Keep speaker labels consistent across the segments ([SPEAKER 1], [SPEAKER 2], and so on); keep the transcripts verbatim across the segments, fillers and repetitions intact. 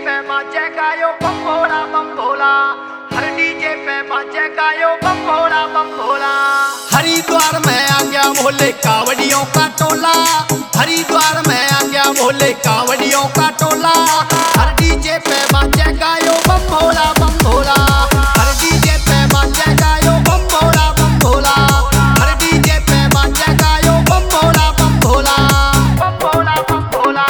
[SPEAKER 1] पे बाजेगा यो बम भोला बम भोला, हर डीजे पे बाजेगा यो बम भोला बम भोला।
[SPEAKER 2] हरिद्वार में आ गया भोले कावड़ियों का टोला, हरिद्वार में आ गया भोले कावड़ियों का टोला। हर डीजे पे बाजेगा यो बम भोला बम भोला, हर डीजे पे बाजेगा यो बम भोला बम भोला, हर डीजे पे बाजेगा यो बम भोला बम भोला,
[SPEAKER 1] बम भोला बम भोला।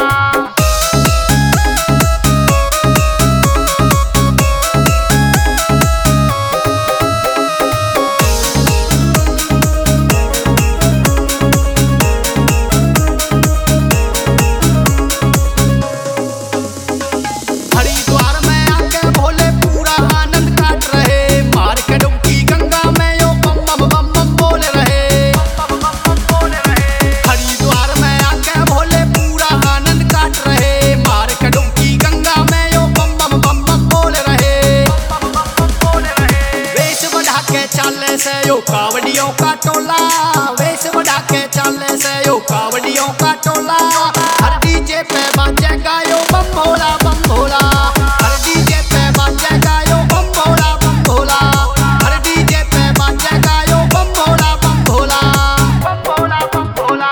[SPEAKER 2] हरिद्वार में आके भोले पूरा आनंद काट रहे, मार के डुबकी गंगा में यो बम बम बम बम बोल रहे,
[SPEAKER 1] बम बम बम बोल रहे।
[SPEAKER 2] हरिद्वार में आके भोले पूरा आनंद काट रहे, मार के डुबकी गंगा में यो बम बम बम बम बोल रहे,
[SPEAKER 1] बम बम बम बोल रहे।
[SPEAKER 2] वेश बढ़ा के चलने से यो कावड़ियों का टोला, वेश बढ़ा के चलने से यो कावड़ियों का टोला। हर डीजे पे बाजेगा यो बम भोला बम भोला, हर डीजे पे बाजेगा यो बम भोला बम भोला, हर डीजे पे बाजेगा यो बम भोला बम भोला,
[SPEAKER 1] बम भोला बम भोला।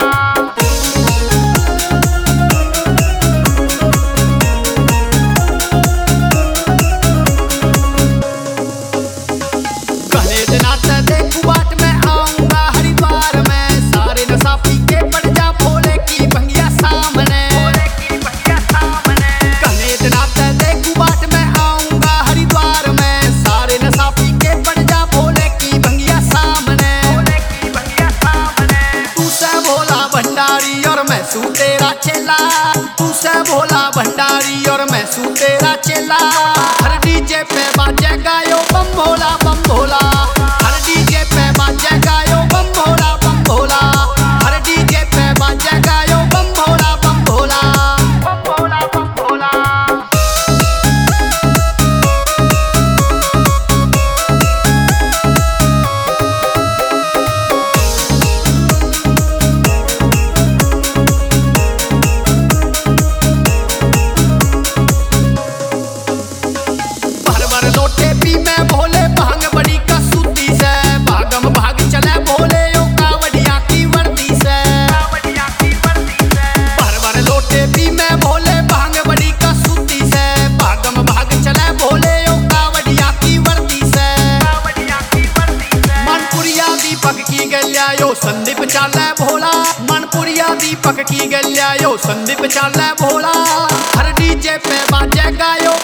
[SPEAKER 2] कहने दिनात देखू बाट में आऊंगा हरिद्वार में, सारे नशा पी के पड़ जा भोले की भंगिया सामने,
[SPEAKER 1] भोले की भैया सामने।
[SPEAKER 2] कहने दिनात देखू बाट में आऊंगा हरिद्वार में, सारे नशा पी के पड़ जा भोले की भंगिया सामने।
[SPEAKER 1] भोले की भैया सामने।
[SPEAKER 2] तू से भोला भंडारी और मैं सू तेरा चेला, तू से भोला भंडारी और मैं सू तेरा चेला। हर डीजे पे बाजेगा यो बम भोला बम भोला, हर डीजे पे बाजेगा यो बम भोला बम भोला, हर डीजे पे बाजेगा यो बम भोला बम भोला।
[SPEAKER 1] बम भोला बम भोला।
[SPEAKER 2] भर भर लोटे पी में भोले भांग बड़ी कसूती से, भागम भाग चले भोले यो कावड़िया की वर्दी से।
[SPEAKER 1] कावड़िया की वर्दी से।
[SPEAKER 2] भर भर लोटे पी में भोले भांग बड़ी कसूती से, भागम भाग चले भोले यो कावड़िया की वर्दी से।
[SPEAKER 1] कावड़िया की वर्दी से।
[SPEAKER 2] मनपुरिया दीपक की गलिया यो संदीप चाले भोला, मनपुरिया दीपक की गलिया यो संदीप चाले भोला। हर डीजे पे बाजेगा यो